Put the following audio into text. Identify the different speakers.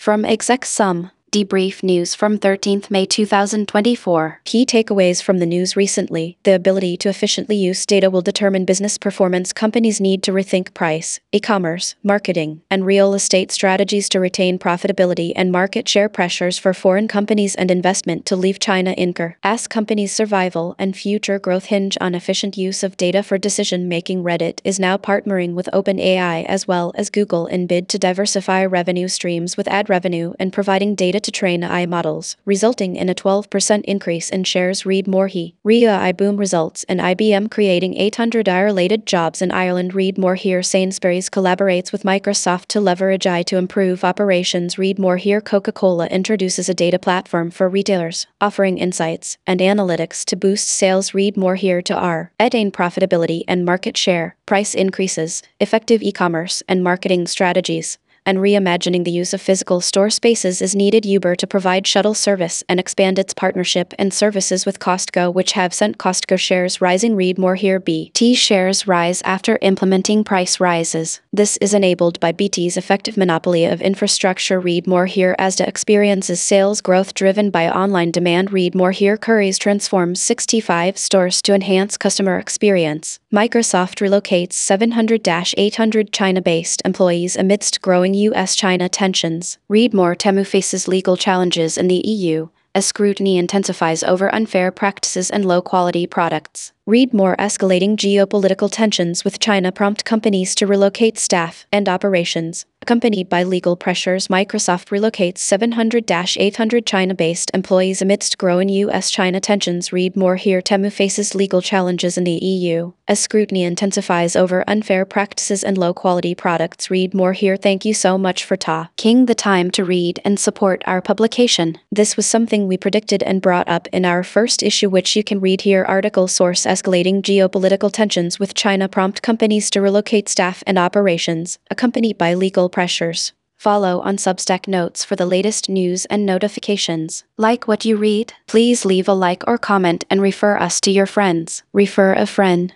Speaker 1: From Exec Sum. Debrief news from 13th May 2024. Key takeaways from the news recently. The ability to efficiently use data will determine business performance. Companies need to rethink price, e-commerce, marketing, and real estate strategies to retain profitability and market share. Pressures for foreign companies and investment to leave China incur. As companies' survival and future growth hinge on efficient use of data for decision-making. Reddit is now partnering with OpenAI as well as Google in bid to diversify revenue streams with ad revenue and providing data to train AI models, resulting in a 12% increase in shares. Read more. AI boom results in IBM creating 800 AI-related jobs in Ireland. Read more here. Sainsbury's collaborates with Microsoft to leverage AI to improve operations. Read more here. Coca-Cola introduces a data platform for retailers, offering insights and analytics to boost sales. Read more here. To attain profitability and market share, price increases, effective e-commerce and marketing strategies, and reimagining the use of physical store spaces is needed. Uber to provide shuttle service and expand its partnership and services with Costco, which have sent Costco shares rising. Read more here. BT shares rise after implementing price rises. This is enabled by BT's effective monopoly of infrastructure. Read more here. Asda experiences sales growth driven by online demand. Read more here. Currys transforms 65 stores to enhance customer experience. Microsoft relocates 700-800 China-based employees amidst growing U.S.-China tensions. Read more. Temu faces legal challenges in the EU as scrutiny intensifies over unfair practices and low-quality products. Read more. Escalating geopolitical tensions with China prompt companies to relocate staff and operations. Accompanied by legal pressures, Microsoft relocates 700-800 China-based employees amidst growing U.S.-China tensions. Read more here. Temu faces legal challenges in the EU as scrutiny intensifies over unfair practices and low-quality products. Read more here. Thank you so much for taking the time to read and support our publication. This was something we predicted and brought up in our first issue, which you can read here. Article source: escalating geopolitical tensions with China prompt companies to relocate staff and operations, accompanied by legal pressures. Follow on Substack Notes for the latest news and notifications. Like what you read? Please leave a like or comment and refer us to your friends. Refer a friend.